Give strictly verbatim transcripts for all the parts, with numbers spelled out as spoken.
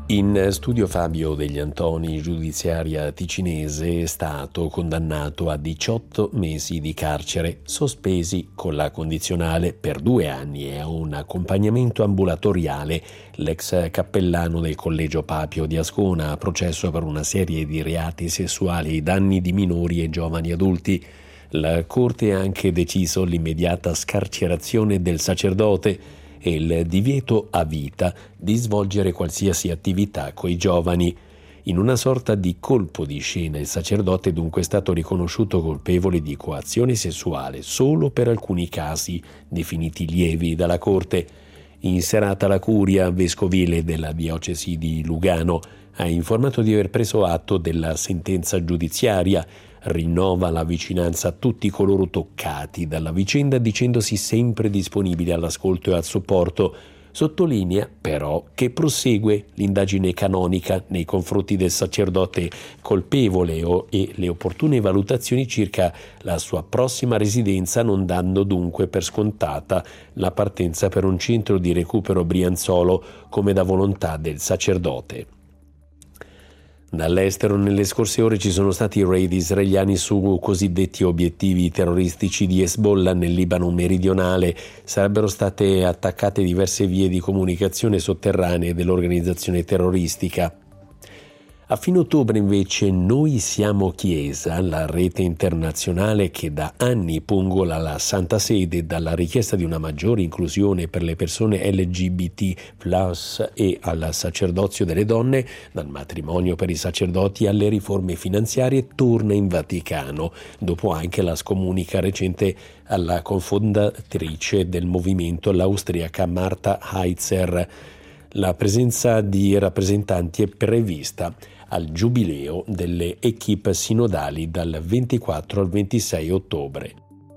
In studio Fabio degli Antoni, giudiziaria ticinese, è stato condannato a diciotto mesi di carcere, sospesi con la condizionale per due anni e a un accompagnamento ambulatoriale, l'ex cappellano del Collegio Papio di Ascona, a processo per una serie di reati sessuali ai danni di minori e giovani adulti. La Corte ha anche deciso l'immediata scarcerazione del sacerdote e il divieto a vita di svolgere qualsiasi attività coi giovani. In una sorta di colpo di scena, il sacerdote dunque è stato riconosciuto colpevole di coazione sessuale solo per alcuni casi definiti lievi dalla Corte. In serata la curia vescovile della diocesi di Lugano ha informato di aver preso atto della sentenza giudiziaria, rinnova la vicinanza a tutti coloro toccati dalla vicenda dicendosi sempre disponibile all'ascolto e al supporto. Sottolinea però che prosegue l'indagine canonica nei confronti del sacerdote colpevole e le opportune valutazioni circa la sua prossima residenza, non dando dunque per scontata la partenza per un centro di recupero Brianzolo come da volontà del sacerdote. Dall'estero nelle scorse ore ci sono stati raid israeliani su cosiddetti obiettivi terroristici di Hezbollah nel Libano meridionale. Sarebbero state attaccate diverse vie di comunicazione sotterranee dell'organizzazione terroristica. A fine ottobre invece Noi Siamo Chiesa, la rete internazionale che da anni pungola la Santa Sede dalla richiesta di una maggiore inclusione per le persone L G B T plus e al sacerdozio delle donne, dal matrimonio per i sacerdoti alle riforme finanziarie, torna in Vaticano, dopo anche la scomunica recente alla cofondatrice del movimento, l'austriaca Marta Heitzer. La presenza di rappresentanti è prevista al giubileo delle equipe sinodali dal ventiquattro al ventisei ottobre.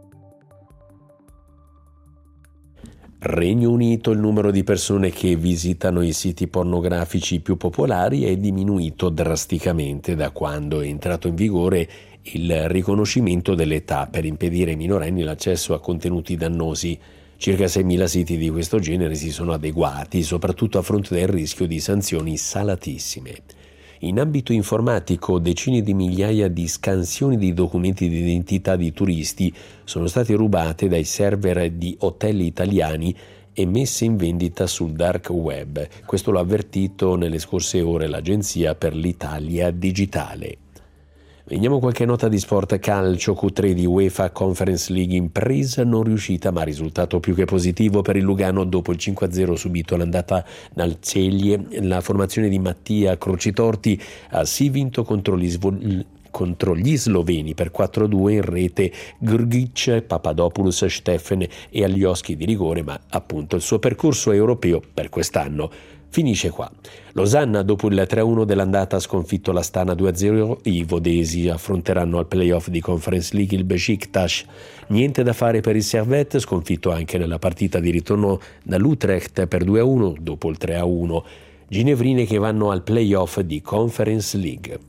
Regno Unito: il numero di persone che visitano i siti pornografici più popolari è diminuito drasticamente da quando è entrato in vigore il riconoscimento dell'età per impedire ai minorenni l'accesso a contenuti dannosi. Circa seimila siti di questo genere si sono adeguati, soprattutto a fronte del rischio di sanzioni salatissime. In ambito informatico, decine di migliaia di scansioni di documenti di identità di turisti sono state rubate dai server di hotel italiani e messe in vendita sul dark web. Questo l'ha avvertito nelle scorse ore l'Agenzia per l'Italia Digitale. Veniamo a qualche nota di sport. Calcio, Q tre di UEFA Conference League, impresa non riuscita ma risultato più che positivo per il Lugano dopo il cinque a zero subito all'andata dal Celje. La formazione di Mattia Crocitorti ha sì vinto contro gli, svol- contro gli sloveni per quattro a due, in rete Grgic, Papadopoulos, Steffen e Alioski di rigore, ma appunto il suo percorso europeo per quest'anno finisce qua. Losanna, dopo il tre a uno dell'andata, ha sconfitto l'Astana due a zero. I vodesi affronteranno al playoff di Conference League il Besiktas. Niente da fare per il Servette, sconfitto anche nella partita di ritorno dall'Utrecht per due a uno dopo il tre a uno. Ginevrine che vanno al playoff di Conference League.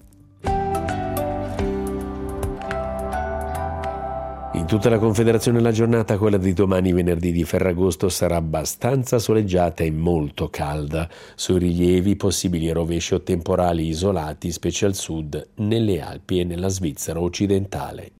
In tutta la Confederazione la giornata, quella di domani venerdì di Ferragosto, sarà abbastanza soleggiata e molto calda. Sui rilievi possibili rovesci o temporali isolati, specie al sud, nelle Alpi e nella Svizzera occidentale.